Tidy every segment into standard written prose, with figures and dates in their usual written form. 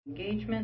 engagement.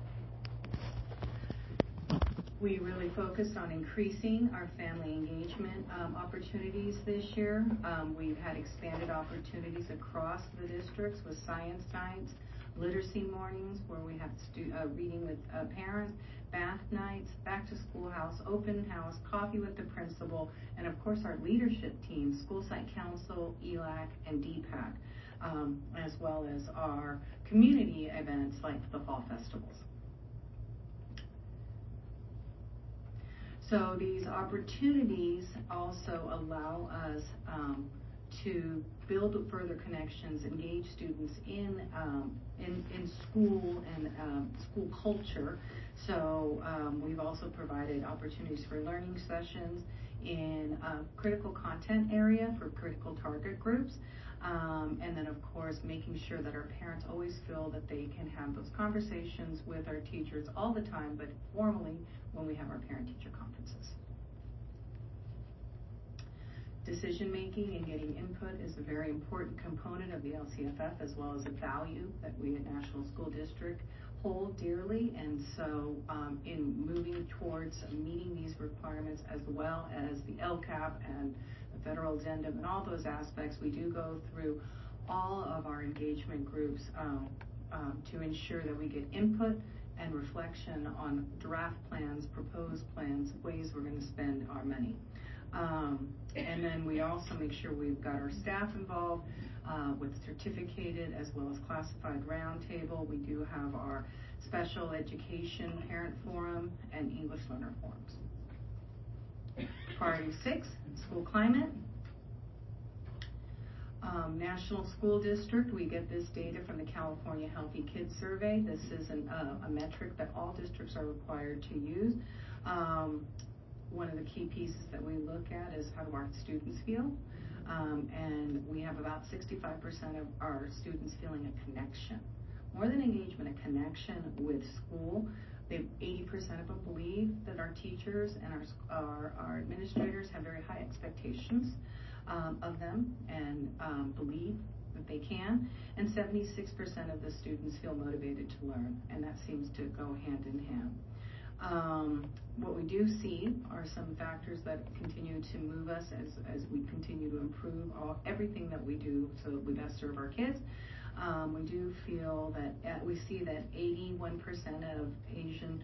We really focused on increasing our family engagement opportunities this year. We've had expanded opportunities across the districts with science nights, literacy mornings where we have reading with parents, bath nights, back to school house, open house, coffee with the principal, and of course our leadership team, School Site Council, ELAC, and DPAC, as well as our community events like the fall festivals. So these opportunities also allow us to build further connections, engage students in school and school culture. So we've also provided opportunities for learning sessions in critical content area for critical target groups. And then, of course, making sure that our parents always feel that they can have those conversations with our teachers all the time, but formally when we have our parent-teacher conferences. Decision making and getting input is a very important component of the LCFF, as well as a value that we at National School District hold dearly. And so in moving towards meeting these requirements, as well as the LCAP and the federal addendum and all those aspects, we do go through all of our engagement groups to ensure that we get input and reflection on draft plans, proposed plans, ways we're going to spend our money. And then we also make sure we've got our staff involved with certificated as well as classified roundtable. We do have our special education parent forum and English learner forums. Priority 6, school climate. National School District, we get this data from the California Healthy Kids Survey. This is a metric that all districts are required to use. One of the key pieces that we look at is how do our students feel, and we have about 65% of our students feeling a connection. More than engagement, a connection with school. 80% of them believe that our teachers and our administrators have very high expectations of them and believe that they can, and 76% of the students feel motivated to learn, and that seems to go hand in hand. What we do see are some factors that continue to move us as we continue to improve everything that we do so that we best serve our kids. We do feel that we see that 81% of Asian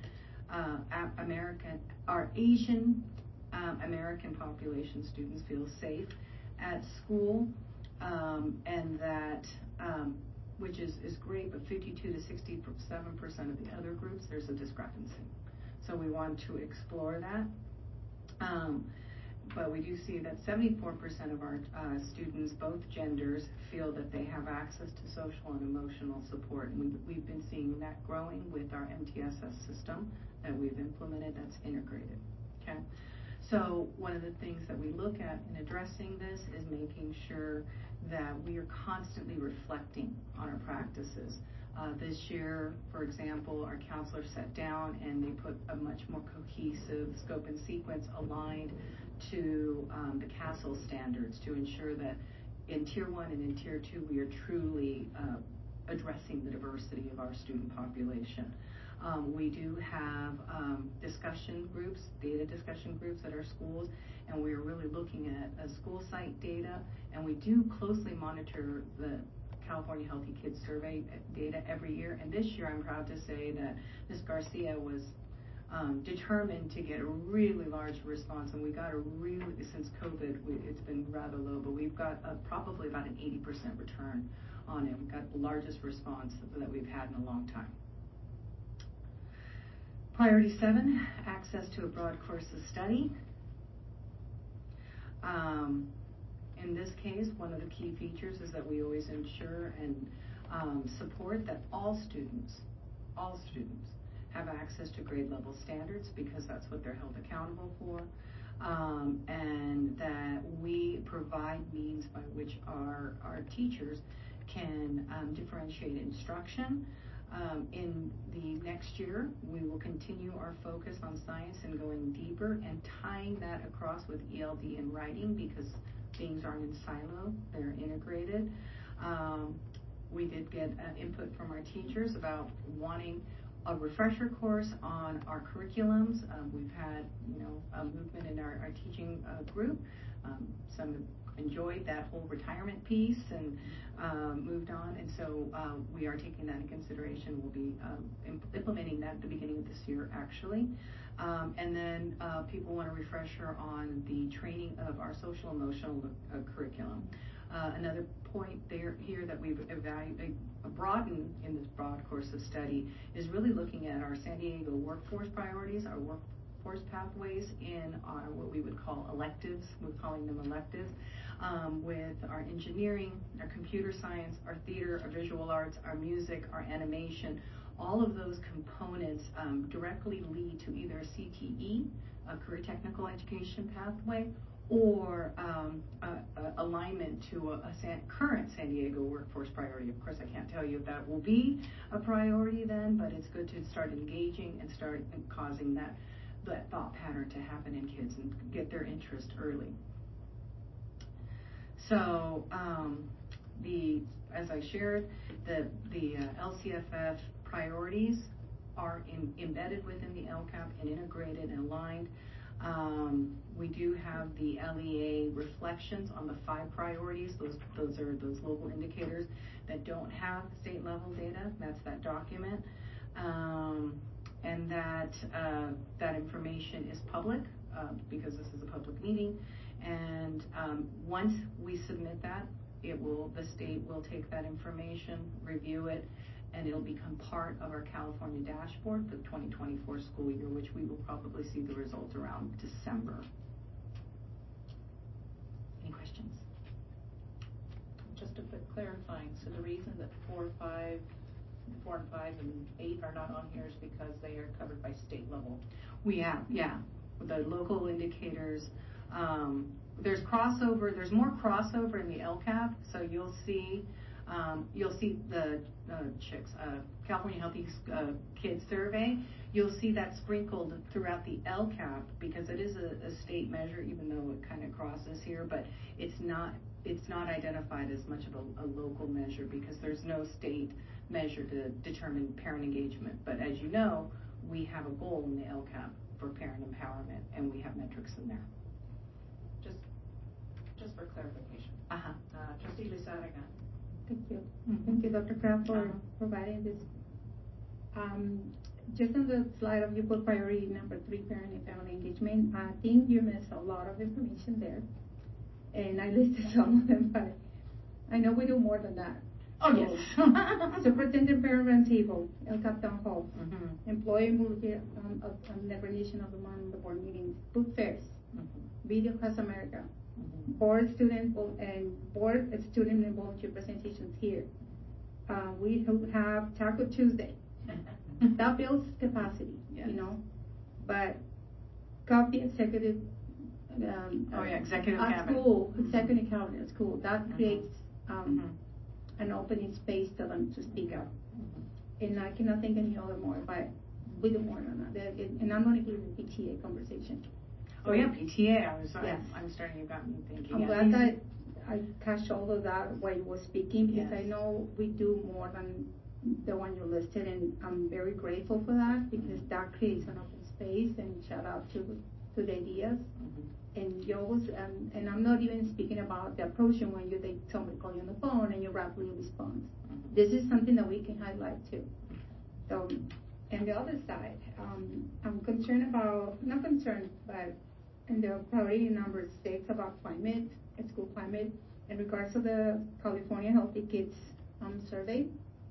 American population students feel safe at school, and that which is great, but 52 to 67% of the other groups, there's a discrepancy. So we want to explore that. But we do see that 74% of our students, both genders, feel that they have access to social and emotional support. And we've been seeing that growing with our MTSS system that we've implemented that's integrated. Okay. So one of the things that we look at in addressing this is making sure that we are constantly reflecting on our practices. This year, for example, our counselors sat down and they put a much more cohesive scope and sequence aligned to the CASEL standards to ensure that in Tier 1 and in Tier 2 we are truly addressing the diversity of our student population. We do have discussion groups, data discussion groups at our schools, and we are really looking at school site data, and we do closely monitor the California Healthy Kids Survey data every year. And this year I'm proud to say that Ms. Garcia was determined to get a really large response, and we got since COVID, it's been rather low, but we've got probably about an 80% return on it. We've got the largest response that we've had in a long time. Priority 7, access to a broad course of study. In this case, one of the key features is that we always ensure and support that all students have access to grade level standards, because that's what they're held accountable for, and that we provide means by which our teachers can differentiate instruction. In the next year, we will continue our focus on science and going deeper and tying that across with ELD and writing, because things aren't in silo, they're integrated. We did get input from our teachers about wanting a refresher course on our curriculums. We've had, a movement in our teaching group. Some enjoyed that whole retirement piece and moved on, and so we are taking that in consideration. We'll be implementing that at the beginning of this year, actually. And then people want a refresher on the training of our social emotional curriculum. Another point here that we've broadened in this broad course of study is really looking at our San Diego workforce priorities, our workforce pathways in our what we would call electives. We're calling them electives, with our engineering, our computer science, our theater, our visual arts, our music, our animation. All of those components directly lead to either a CTE, a career technical education pathway, or alignment to a current San Diego workforce priority. Of course, I can't tell you if that will be a priority then, but it's good to start engaging and start causing that thought pattern to happen in kids and get their interest early. So as I shared, the LCFF priorities are embedded within the LCAP and integrated and aligned. We do have the LEA reflections on the 5 priorities. Those are those local indicators that don't have state level data. That's that document. And that information is public because this is a public meeting. And once we submit that, the state will take that information, review it, and it'll become part of our California dashboard for the 2024 school year, which we will probably see the results around December. Any questions? Just a bit clarifying, so the reason that 4 and 5 and 8 are not on here is because they are covered by state level? The local indicators, there's crossover, there's more crossover in the LCAP, so you'll see the California Healthy Kids Survey. You'll see that sprinkled throughout the LCAP because it is a state measure, even though it kind of crosses here, but it's not identified as much of a local measure because there's no state measure to determine parent engagement. But as you know, we have a goal in the LCAP for parent empowerment, and we have metrics in there. Just for clarification. Trustee Lizarraga. Thank you. Thank you, Dr. Kraft, for providing this. Just on the slide of you put priority number 3, parent and family engagement. I think you missed a lot of information there, and I listed some of them, but I know we do more than that. Oh, so, yes. Superintendent Parent Roundtable, LCAP Town Hall, employee involvement on the recognition of the month on the board meetings, book fairs, Video Across America, board student and volunteer presentations here. We have Taco Tuesday. That builds capacity, yes. But coffee executive. Executive at cabinet. School, executive cabinet at school. That creates an opening space for them to speak up. And I cannot think any other more, but we do more than that. And I'm going to give the PTA conversation. So, PTA. I'm starting. You got me thinking. I'm glad that I catch all of that while you were speaking because I know we do more than the one you listed, and I'm very grateful for that because that creates an open space. And shout out to the ideas. And you always, and I'm not even speaking about the approaching when somebody call you on the phone and you rapidly respond. This is something that we can highlight too. So, and the other side, I'm concerned about, not concerned, but in the priority number 6 about climate, school climate, in regards to the California Healthy Kids survey.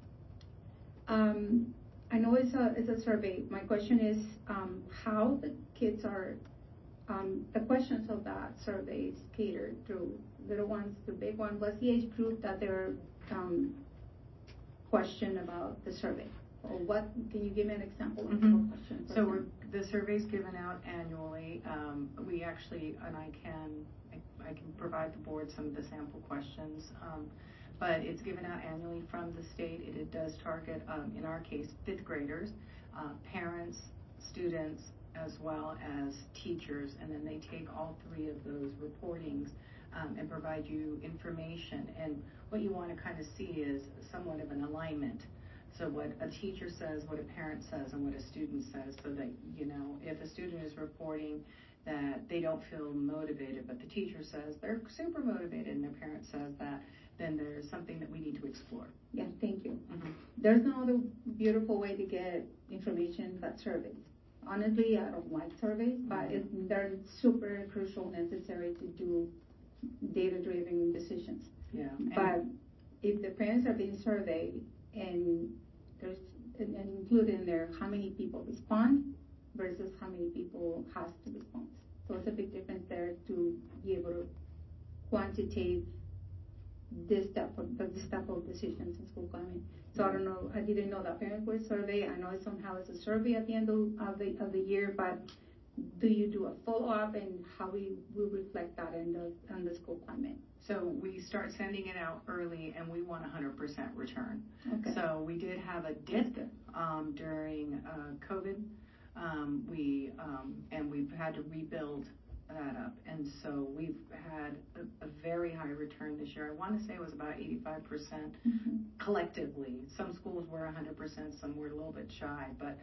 I know it's a survey. My question is how the kids are. The questions of that survey is catered through little ones to big ones. What's the age group that they're questioned about the survey? Or what? Can you give me an example of a question? So the survey's given out annually. We actually, and I can provide the board some of the sample questions, but it's given out annually from the state. It does target, in our case, 5th graders, parents, students, as well as teachers, and then they take all 3 of those reportings and provide you information. And what you want to kind of see is somewhat of an alignment. So what a teacher says, what a parent says, and what a student says, so that, you know, if a student is reporting that they don't feel motivated, but the teacher says they're super motivated and their parent says that, then there's something that we need to explore. Yeah, thank you. Mm-hmm. There's no other beautiful way to get information but surveys. Honestly, I don't like surveys, but they're super crucial, necessary to do data-driven decisions. Yeah. But if the parents are being surveyed and there's and included in there how many people respond versus how many people has to respond. So it's a big difference there to be able to quantitate this type of decisions in school climate. So I don't know, I didn't know that parents were surveyed. I know it somehow is a survey at the end of the year, but do you do a follow-up and how we will reflect that in the school climate? So we start sending it out early, and we want 100% return. Okay. So we did have a dip during COVID. We've had to rebuild that up, and so we've had a very high return this year. I want to say it was about 85% collectively. Some schools were 100%, some were a little bit shy, but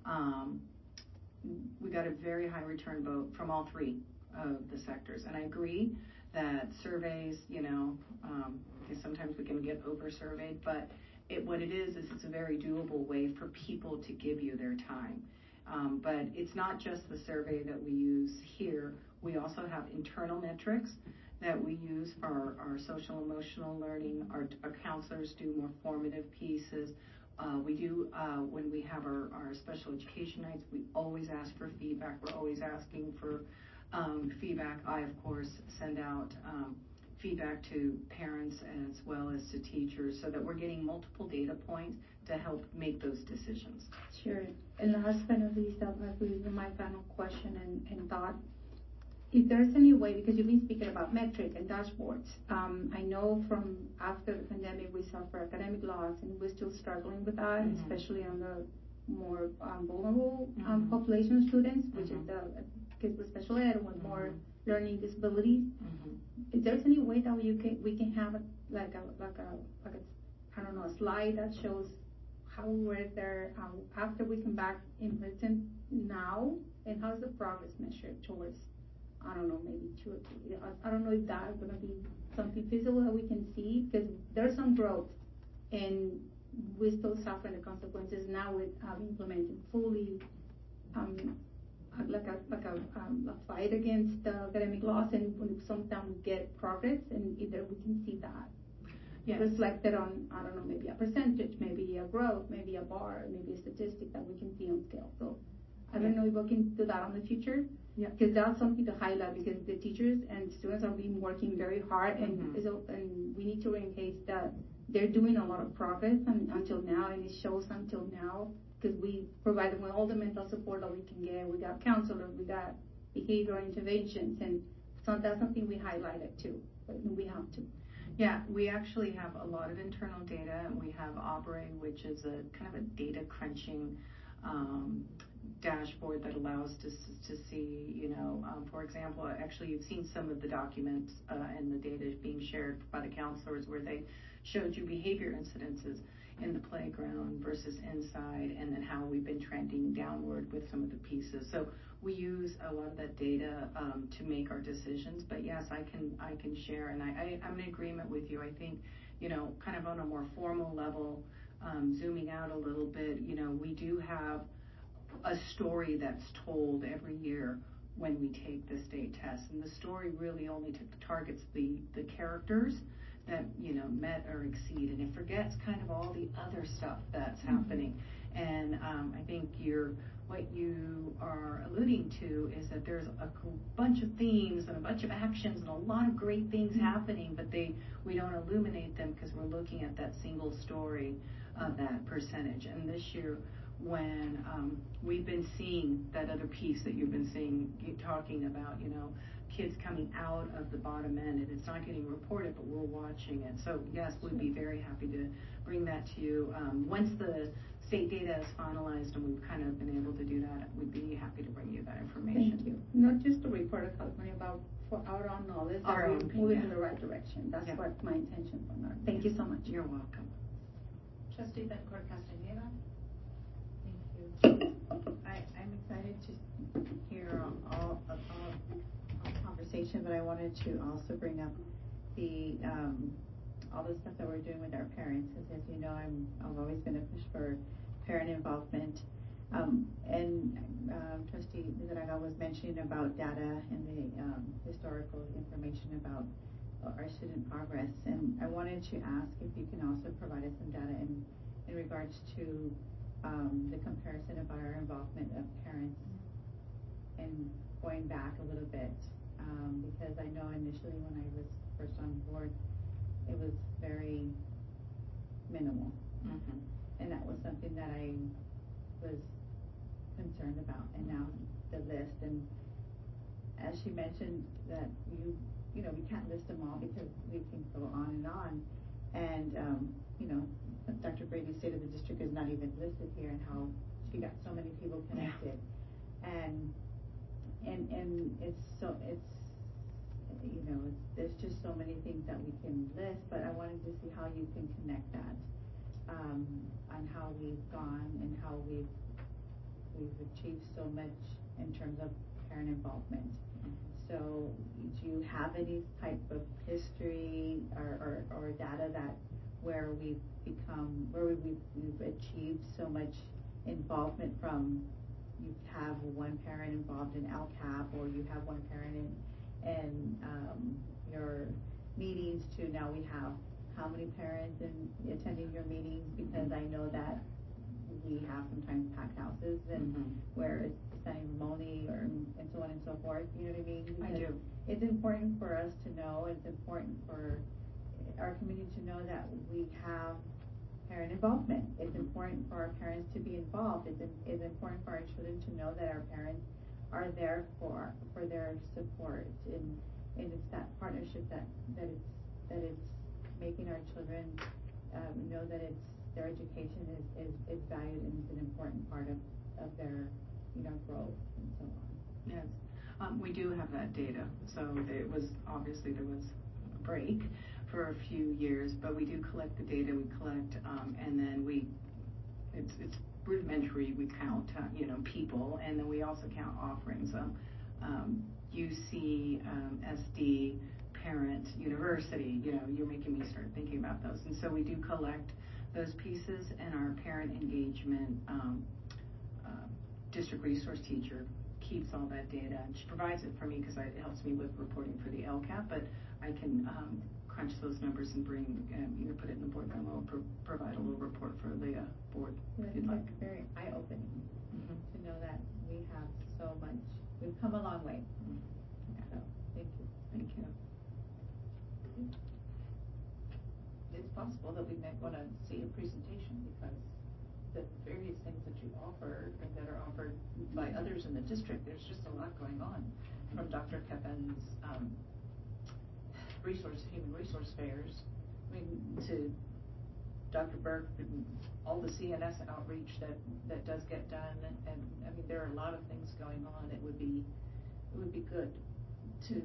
we got a very high return vote from all three of the sectors. And I agree that surveys, you know, sometimes we can get over-surveyed, but what it is it's a very doable way for people to give you their time. But it's not just the survey that we use here. We also have internal metrics that we use for our social emotional learning. Our counselors do more formative pieces. We do, when we have our special education nights, we always ask for feedback. We're always asking for feedback. I, of course, send out feedback to parents as well as to teachers so that we're getting multiple data points to help make those decisions. Sure. And last but not least, that was my final question and thought. If there's any way, because you've been speaking about metric and dashboards, I know from after the pandemic we suffer academic loss and we're still struggling with that, especially on the more vulnerable population of students, which is the kids with special ed with more learning disabilities. If there's any way that we can have like a I don't know, a slide that shows how we were there after we come back in person now, and how's the progress measured towards, I don't know, maybe 2 or 3. I don't know if that's going to be something feasible that we can see, because there's some growth, and we're still suffering the consequences now with implementing fully like a fight against the academic loss, and when sometimes we get progress, and either we can see that. Yes. Reflected on, I don't know, maybe a percentage, maybe a growth, maybe a bar, maybe a statistic that we can see on scale. So I don't know if we can do that in the future. Yeah. Because that's something to highlight, because the teachers and students are been working very hard, and we need to engage that they're doing a lot of progress until now, and it shows until now, because we provide them with all the mental support that we can get. We got counselors, we got behavioral interventions, and so that's something we highlighted too, but we have to. Yeah, we actually have a lot of internal data, and we have Aubrey, which is a kind of a data crunching dashboard that allows us to see, you know, for example, actually you've seen some of the documents and the data being shared by the counselors where they showed you behavior incidences in the playground versus inside, and then how we've been trending downward with some of the pieces. So we use a lot of that data to make our decisions. But yes, I can share, and I'm in agreement with you. I think, you know, kind of on a more formal level, zooming out a little bit, you know, we do have a story that's told every year when we take the state test, and the story really only targets the characters that, you know, met or exceed, and it forgets kind of all the other stuff that's happening. And I think what you are alluding to is that there's a bunch of themes and a bunch of actions and a lot of great things happening, but we don't illuminate them because we're looking at that single story of that percentage. And this year, when we've been seeing that other piece that you've been seeing, talking about, you know, kids coming out of the bottom end, and it's not getting reported, but we're watching it. So yes, we'd be very happy to bring that to you. Once the state data is finalized and we've kind of been able to do that, we'd be happy to bring you that information. Thank you. Not just to report a California about for our own knowledge that Our we're own, moving yeah. in the right direction. That's Yeah. what my intention from that. Thank you so much. You're welcome. Trustee Bettencourt Castaneda? Thank you. I'm excited to hear all the conversation, but I wanted to also bring up the all the stuff that we're doing with our parents, because as you know, I've always been a push for parent involvement. And Trustee Lizarraga was mentioning about data and the historical information about our student progress, and I wanted to ask if you can also provide us some data in regards to the comparison about our involvement of parents and going back a little bit, because I know initially when I was first on board, it was very minimal, Mm-hmm. and that was something that I was concerned about. And now the list, and as she mentioned that you know, we can't list them all because we can go on, and you know, Dr. Brady's State of the District is not even listed here, and how she got so many people connected. And it's you know, there's just so many things that we can list, but I wanted to see how you can connect that on how we've gone and how we've achieved so much in terms of parent involvement. So do you have any type of history or data that where we've achieved so much involvement from, you have one parent involved in LCAP, or you have one parent in your meetings, to now we have how many parents in attending your meetings? Because I know that we have sometimes packed houses and where it's standing room only, and so on and so forth. You know what I mean? I Because do. it's important for us to know. It's important for our community to know that we have parent involvement. It's important for our parents to be involved. It's important for our children to know that our parents are there for their support, and it's that partnership that it's making our children know that their education is valued and is an important part of their, you know, growth and so on. Yes, we do have that data. So it was, obviously there was a break for a few years, but we do collect the data. We collect, and then it's rudimentary. We count, you know, people, and then we also count offerings. UC, SD, parent, university. You know, you're making me start thinking about those, and so we do collect those pieces, and our parent engagement district resource teacher keeps all that data, and she provides it for me because it helps me with reporting for the LCAP, but I can crunch those numbers and bring, either put it in the board memo or provide a little report for the board, if you'd like. It's very eye-opening to know that we have so much. We've come a long way. So, thank you. Thank you. It's possible that we might want to see a presentation, because the various things that you offer and that are offered by others in the district, there's just a lot going on. From Dr. Kevin's human resource fairs, I mean, to Dr. Burke and all the CNS outreach that does get done, and I mean, there are a lot of things going on. It would be good to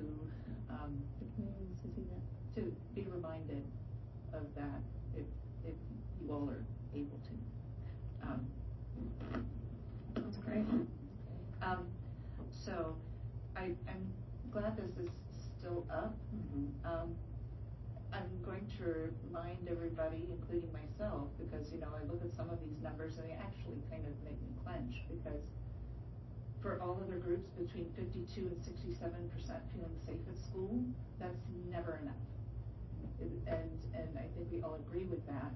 to be reminded of that if you all are able to. That's great. So I'm glad this is still up. I'm going to remind everybody, including myself, because, you know, I look at some of these numbers and they actually kind of make me clench, because for all other groups between 52 and 67% feeling safe at school, that's never enough. And I think we all agree with that.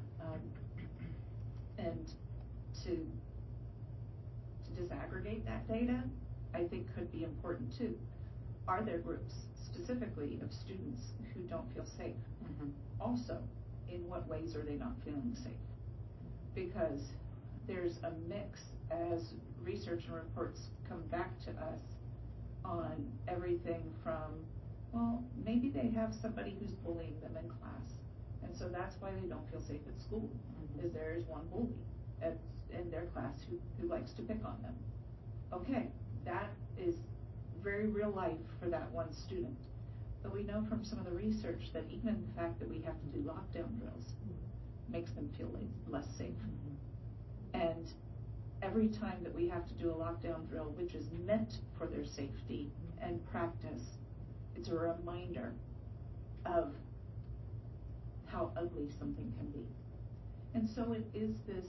And to disaggregate that data, I think could be important too. Are there groups specifically of students who don't feel safe? Also, in what ways are they not feeling safe? Because there's a mix as research and reports come back to us on everything from, well, maybe they have somebody who's bullying them in class, and so that's why they don't feel safe at school, is there is one bully in their class who likes to pick on them. Okay, that is very real life for that one student. But we know from some of the research that even the fact that we have to do lockdown drills makes them feel less safe. And every time that we have to do a lockdown drill, which is meant for their safety and practice, it's a reminder of how ugly something can be. And so it is this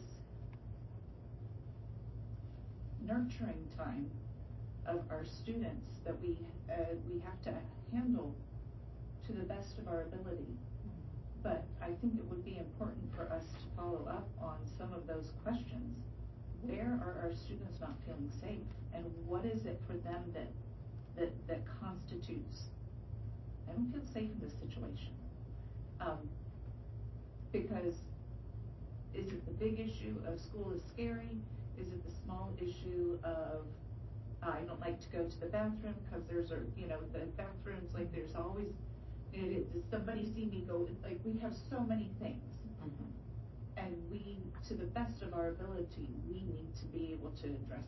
nurturing time of our students that we have to handle to the best of our ability. But I think it would be important for us to follow up on some of those questions. Where are our students not feeling safe, and what is it for them that constitutes, I don't feel safe in this situation? Because is it the big issue of school is scary? Is it the small issue of I don't like to go to the bathroom because there's the bathrooms, like there's always, does somebody see me go, like we have so many things. And we, to the best of our ability, we need to be able to address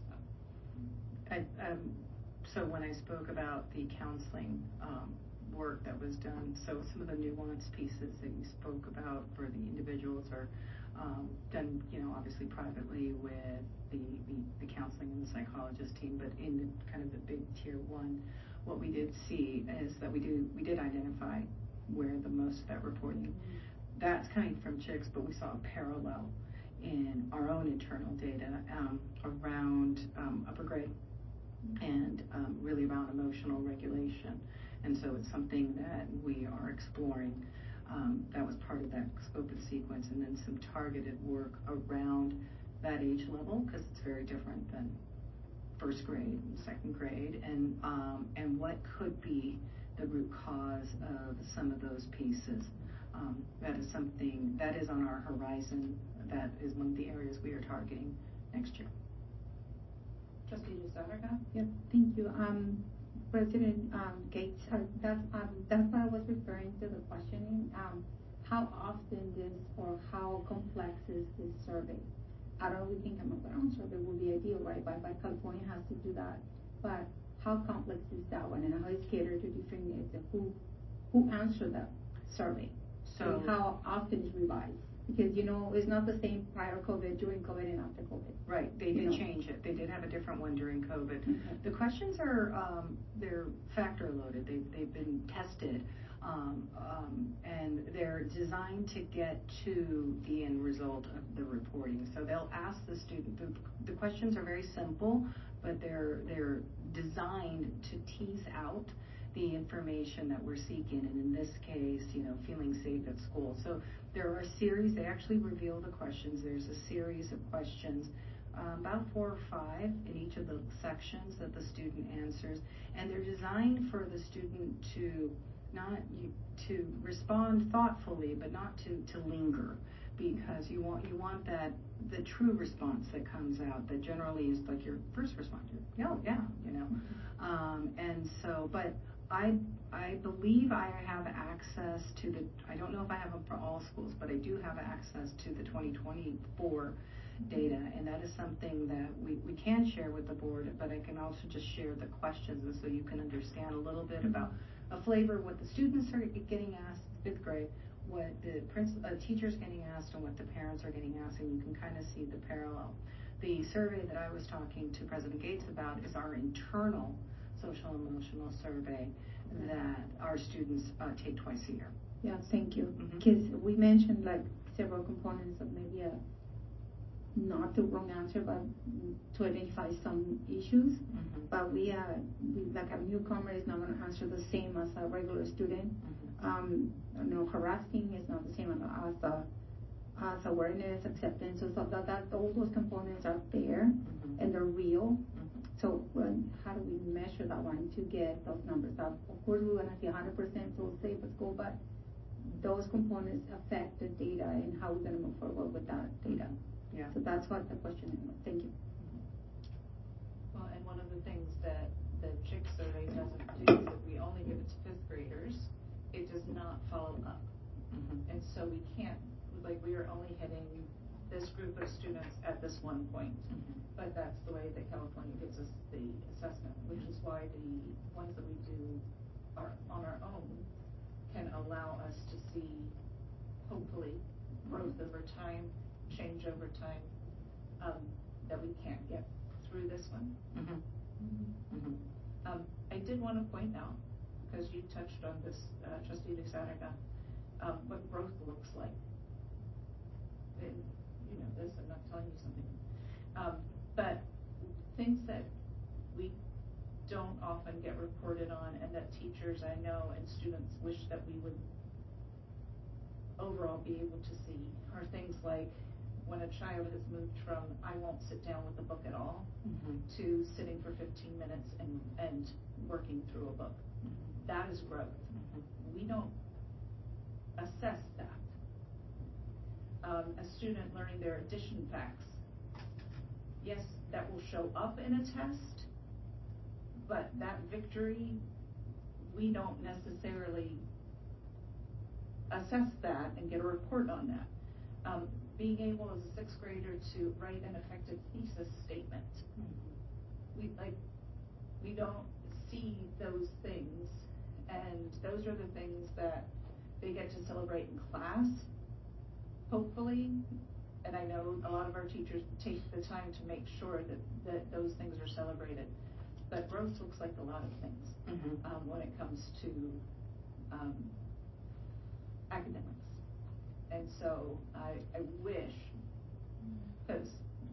them. So when I spoke about the counseling work that was done, so some of the nuanced pieces that you spoke about for the individuals are done, obviously privately with the counseling and the psychologist team, but in the kind of the big tier one, what we did see is that we did identify where the most of that reporting, that's coming from chicks, but we saw a parallel in our own internal data around upper grade and really around emotional regulation. And so it's something that we are exploring. That was part of that scope and sequence, and then some targeted work around that age level, because it's very different than first grade and second grade, and what could be the root cause of some of those pieces. That is something that is on our horizon. That is one of the areas we are targeting next year. Trustee Lizarraga? Yeah, thank you. President Gates, that's what I was referring to the questioning. How often or how complex is this survey? I don't really think a ground survey would be ideal, right? But California has to do that. But how complex is that one, and how is catered to different needs, and who answered that survey? So and how often is revised? Because it's not the same prior COVID, during COVID, and after COVID. Right, they did change it. They did have a different one during COVID. Okay. The questions are they're factor loaded. They've been tested, and they're designed to get to the end result of the reporting. So they'll ask the student. The questions are very simple, but they're designed to tease out the information that we're seeking, and in this case, feeling safe at school. So there are a series, they actually reveal the questions. There's a series of questions, about 4 or 5 in each of the sections that the student answers, and they're designed for the student to to respond thoughtfully, but not to linger, because you want that the true response that comes out that generally is like your first response. And so, but I believe I have access to I don't know if I have them for all schools, but I do have access to the 2024 data, and that is something that we can share with the board, but I can also just share the questions, and so you can understand a little bit about a flavor of what the students are getting asked in 5th grade, what the teachers getting asked, and what the parents are getting asked, and you can kind of see the parallel. The survey that I was talking to President Gates about is our internal social emotional survey that our students take twice a year. Yeah, thank you. Because we mentioned like several components of maybe not the wrong answer, but to identify some issues. But we like a newcomer is not going to answer the same as a regular student. Harassing is not the same as awareness, acceptance, so that all those components are there and they're real. So how do we measure that one to get those numbers up? Of course, we want to see 100% so safe at school, but those components affect the data and how we're going to move forward with that data. Yeah. So that's what the question is. Thank you. Well, and one of the things that the CHIC survey doesn't do is that we only give it to 5th graders. It does not follow up. And so we can't, we are only hitting this group of students at this one point. But that's the way that California gives us the assessment, which is why the ones that we do on our own can allow us to see, hopefully, growth over time, change over time, that we can't get through this one. I did want to point out, because you touched on this, Trustee Lizarraga, what growth looks like. And, you know this, I'm not telling you something. But things that we don't often get reported on, and that teachers I know and students wish that we would overall be able to see, are things like when a child has moved from I won't sit down with the book at all to sitting for 15 minutes and working through a book. That is growth. We don't assess that. A student learning their addition facts, yes, that will show up in a test, but that victory, we don't necessarily assess that and get a report on that. Being able as a sixth grader to write an effective thesis statement, we don't see those things, and those are the things that they get to celebrate in class, hopefully. And I know a lot of our teachers take the time to make sure that those things are celebrated. But growth looks like a lot of things when it comes to academics. And so I wish, because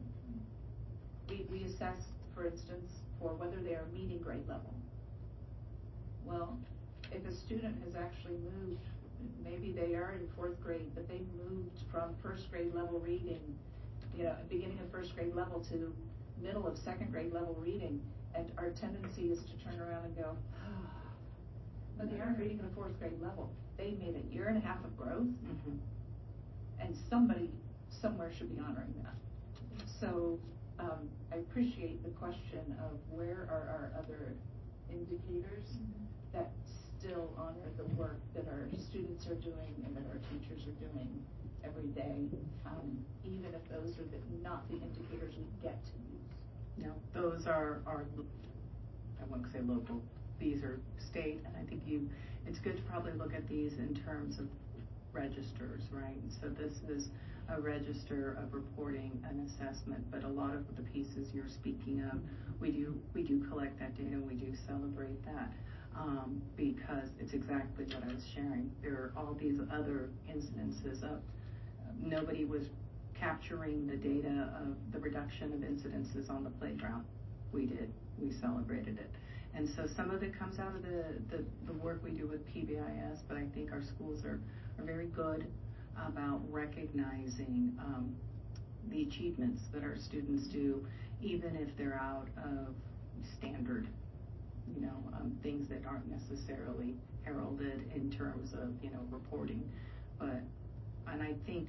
we assess, for instance, for whether they are meeting grade level. Well, if a student has actually moved, maybe they are in fourth grade, but they moved from first grade level reading, beginning of first grade level to middle of second grade level reading, and our tendency is to turn around and go, but they aren't reading at a fourth grade level. They made a year and a half of growth, and somebody somewhere should be honoring that. So I appreciate the question of where are our other indicators that still honor the work that our students are doing and that our teachers are doing every day, even if those are not the indicators we get to use. No, those are I won't say local, these are state, and I think it's good to probably look at these in terms of registers, right? So this is a register of reporting an assessment, but a lot of the pieces you're speaking of, we do collect that data, we do celebrate that, because it's exactly what I was sharing. There are all these other incidences of nobody was capturing the data of the reduction of incidences on the playground. We did. We celebrated it. And so some of it comes out of the work we do with PBIS, but I think our schools are very good about recognizing the achievements that our students do, even if they're out of standard, things that aren't necessarily heralded in terms of, reporting. And I think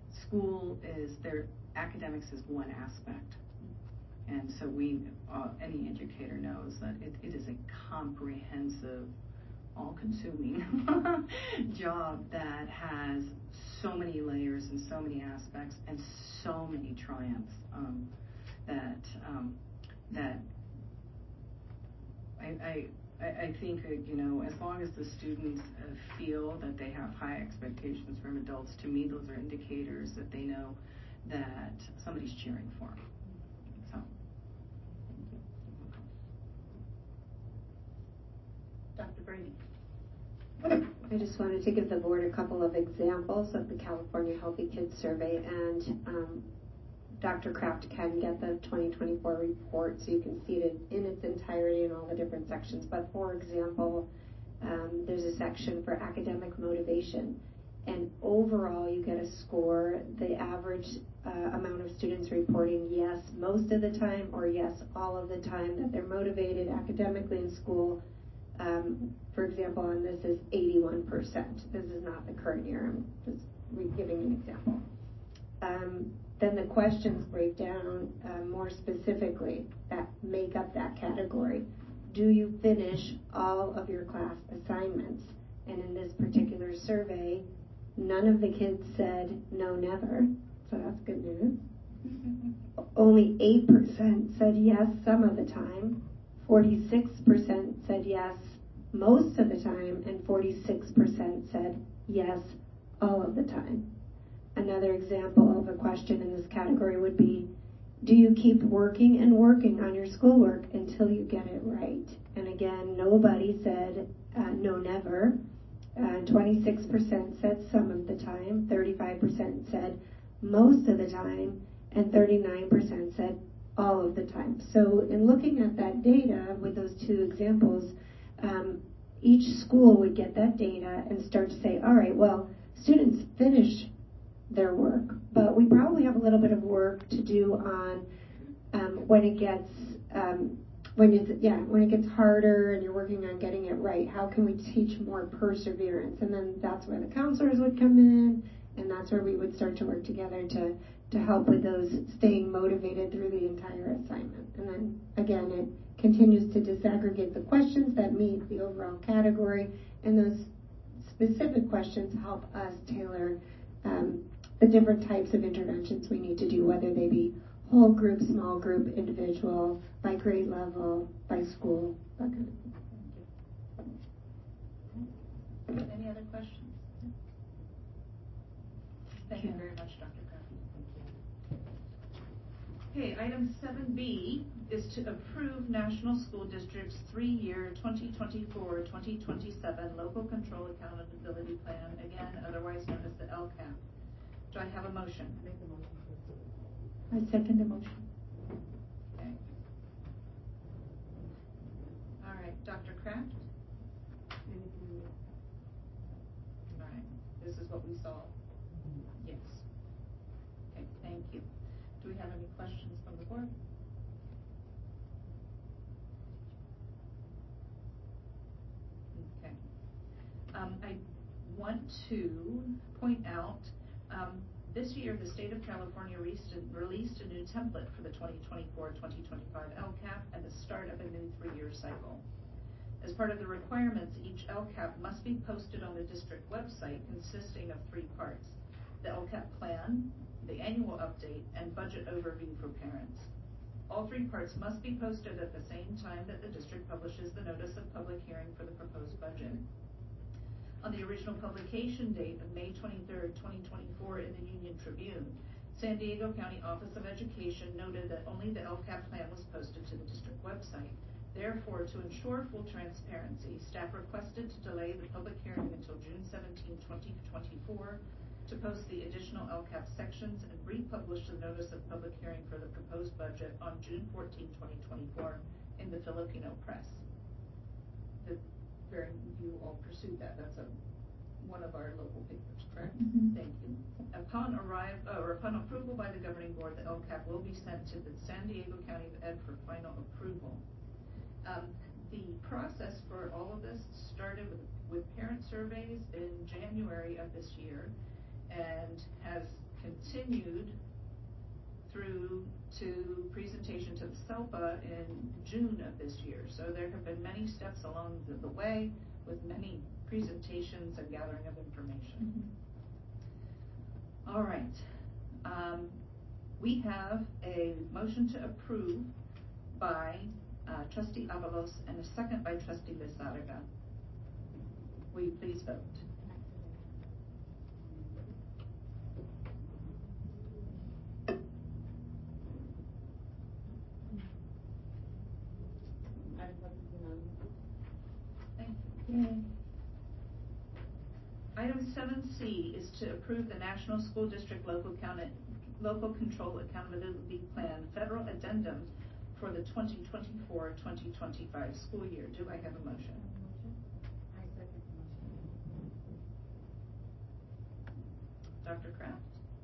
academics is one aspect. And so any educator knows that it is a comprehensive, all-consuming job that has so many layers and so many aspects and so many triumphs that I think, as long as the students feel that they have high expectations from adults, to me, those are indicators that they know that somebody's cheering for them. So, Dr. Brady. I just wanted to give the board a couple of examples of the California Healthy Kids Survey, and Dr. Kraft can get the 2024 report so you can see it in its entirety in all the different sections. But for example, there's a section for academic motivation, and overall you get a score. The average amount of students reporting yes most of the time or yes all of the time that they're motivated academically in school. For example, on this is 81%. This is not the current year. I'm just giving an example. Then the questions break down more specifically that make up that category. Do you finish all of your class assignments? And in this particular survey, none of the kids said no, never. So that's good news. Only 8% said yes some of the time. 46% said yes most of the time, and 46% said yes all of the time. Another example of a question in this category would be, do you keep working and working on your schoolwork until you get it right? And again, nobody said no, never. 26% said some of the time, 35% said most of the time, and 39% said all of the time. So in looking at that data with those two examples, each school would get that data and start to say, all right, well, students finish their work, but we probably have a little bit of work to do on when it gets harder and you're working on getting it right. How can we teach more perseverance? And then that's where the counselors would come in, and that's where we would start to work together to help with those staying motivated through the entire assignment. And then again, it continues to disaggregate the questions that meet the overall category, and those specific questions help us tailor the different types of interventions we need to do, whether they be whole group, small group, individual, by grade level, by school, that kind of thing. Any other questions? Thank you very much, Dr. Kraft. Okay, item 7B is to approve National School District's 3-year 2024-2027 Local Control Accountability Plan, again otherwise known as the LCAP. Do I have a motion? Make the motion. I second the motion. Okay. All right, Dr. Kraft? All right, this is what we saw. Yes. Okay, thank you. Do we have any questions from the board? Okay. I want to point out this year the state of California released a new template for the 2024-2025 LCAP at the start of a new 3-year cycle. As part of the requirements, each LCAP must be posted on the district website consisting of 3 parts: the LCAP plan, the annual update, and budget overview for parents. All 3 parts must be posted at the same time that the district publishes the notice of public hearing for the proposed budget. On the original publication date of May 23, 2024 in the Union Tribune, San Diego County Office of Education noted that only the LCAP plan was posted to the district website. Therefore, to ensure full transparency, staff requested to delay the public hearing until June 17, 2024 to post the additional LCAP sections and republish the notice of public hearing for the proposed budget on June 14, 2024 in the Filipino Press. You all pursued that. That's one of our local papers, correct? Mm-hmm. Thank you. Upon approval by the governing board, the LCAP will be sent to the San Diego County Ed for final approval. The process for all of this started with parent surveys in January of this year and has continued through to presentation to the SELPA in June of this year. So there have been many steps along the way with many presentations and gathering of information. Mm-hmm. All right. We have a motion to approve by Trustee Avalos and a second by Trustee Lizarraga. Will you please vote? Item 7C is to approve the National School District Local Control Accountability Plan Federal Addendum for the 2024-2025 school year. Do I have a motion? I second the motion. Dr. Kraft?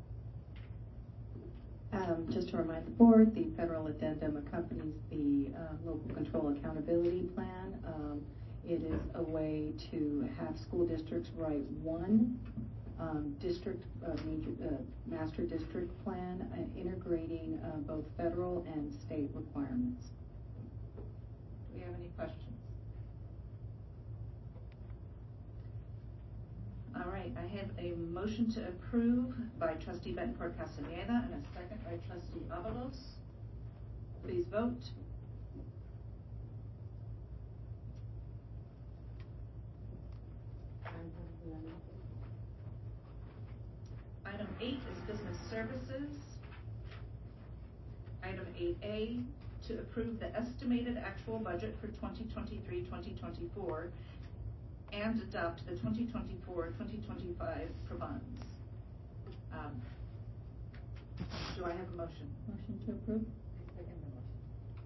Just to remind the board, the federal addendum accompanies the Local Control Accountability Plan. It is a way to have school districts write one master district plan, integrating both federal and state requirements. Do we have any questions? All right, I have a motion to approve by Trustee Betancourt Castaneda and a second by Trustee Avalos. Please vote. Item 8 is business services. Item 8A, to approve the estimated actual budget for 2023-2024 and adopt the 2024-2025 funds. Do I have a motion? Motion to approve. Second the motion.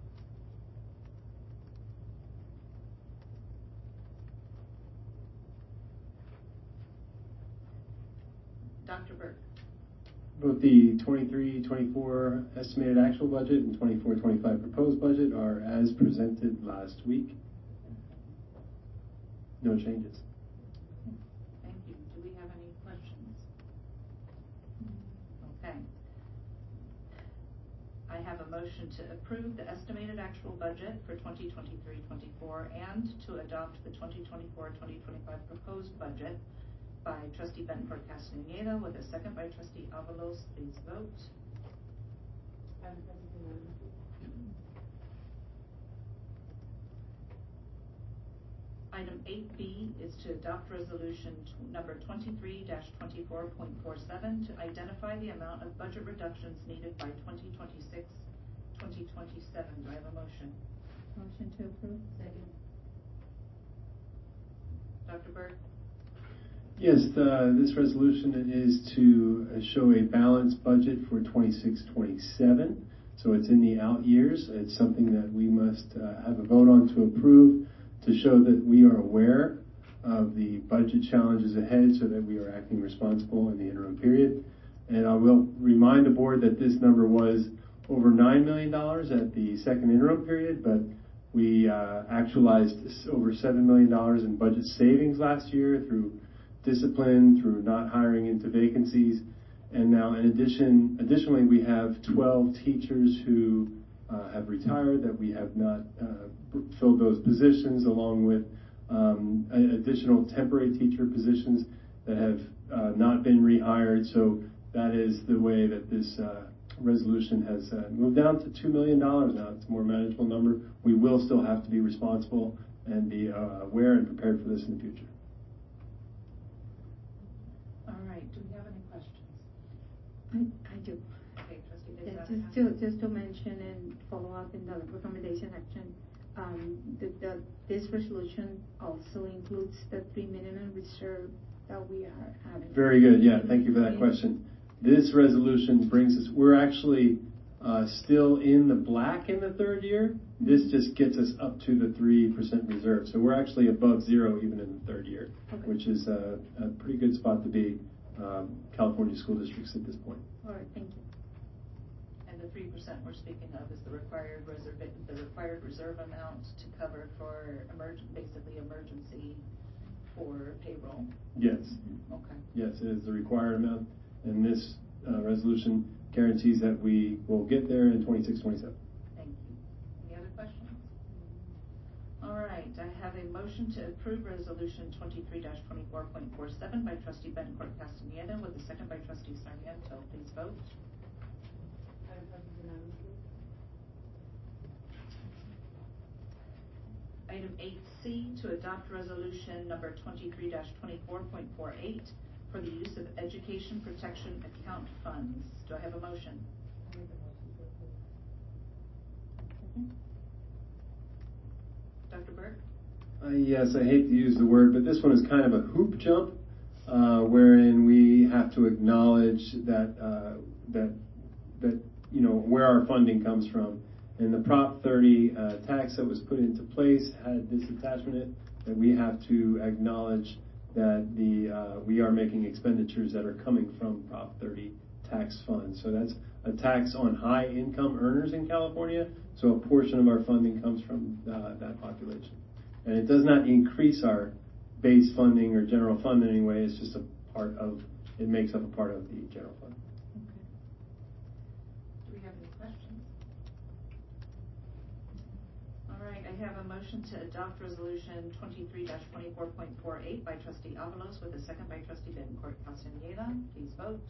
Dr. Burke. Both the 23-24 estimated actual budget and 24-25 proposed budget are as presented last week. No changes. Thank you. Do we have any questions? Okay. I have a motion to approve the estimated actual budget for 2023-24 and to adopt the 2024-2025 proposed budget by Trustee Bencourt Castaneda with a second by Trustee Avalos. Please vote. Item 8B is to adopt resolution number 23-24.47 to identify the amount of budget reductions needed by 2026-2027. Do I have a motion? Motion to approve. Second. Dr. Burke? Yes, this resolution is to show a balanced budget for 26-27. So it's in the out years. It's something that we must have a vote on to approve to show that we are aware of the budget challenges ahead so that we are acting responsible in the interim period. And I will remind the board that this number was over $9 million at the second interim period, but we actualized over $7 million in budget savings last year through discipline, through not hiring into vacancies. And now additionally, we have 12 teachers who have retired that we have not filled those positions, along with additional temporary teacher positions that have not been rehired. So that is the way that this resolution has moved down to $2 million now. It's a more manageable number. We will still have to be responsible and be aware and prepared for this in the future. All right. Do we have any questions? I do. Okay, Trustee Yeah, Gonzalez. just to mention and follow up in the recommendation action, this resolution also includes the 3 minimum reserve that we are having. Very good. Yeah, thank you for that question. This resolution brings us, we're actually still in the black in the third year. This just gets us up to the 3% reserve. So we're actually above zero even in the third year, Okay. which is a pretty good spot to be, California school districts at this point. All right, thank you. And the 3% we're speaking of is the required reserve amount to cover for basically emergency for payroll. Yes. Okay. Yes, it is the required amount, and this resolution guarantees that we will get there in 26-27. Thank you. Any other questions? All right, I have a motion to approve resolution 23-24.47 by Trustee Bencourt Castaneda with a second by Trustee Sarmiento. Please vote. Item 8C, to adopt resolution number 23-24.48 for the use of education protection account funds. Do I have a motion? Dr. Burke? Yes, I hate to use the word, but this one is kind of a hoop jump, wherein we have to acknowledge that where our funding comes from. And the Prop 30 tax that was put into place had this attachment in it that we have to acknowledge that we are making expenditures that are coming from Prop 30 tax funds. So that's a tax on high income earners in California. So a portion of our funding comes from that population. And it does not increase our base funding or general fund in any way. It's just it makes up a part of the general fund. Do we have any questions? All right, I have a motion to adopt resolution 23-24.48 by Trustee Avalos with a second by Trustee Bencourt Castaneda. Please vote.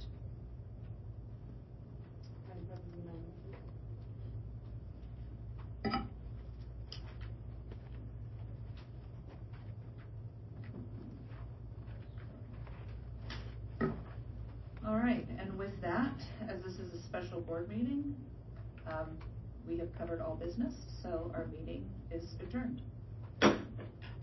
special board meeting. We have covered all business, so our meeting is adjourned.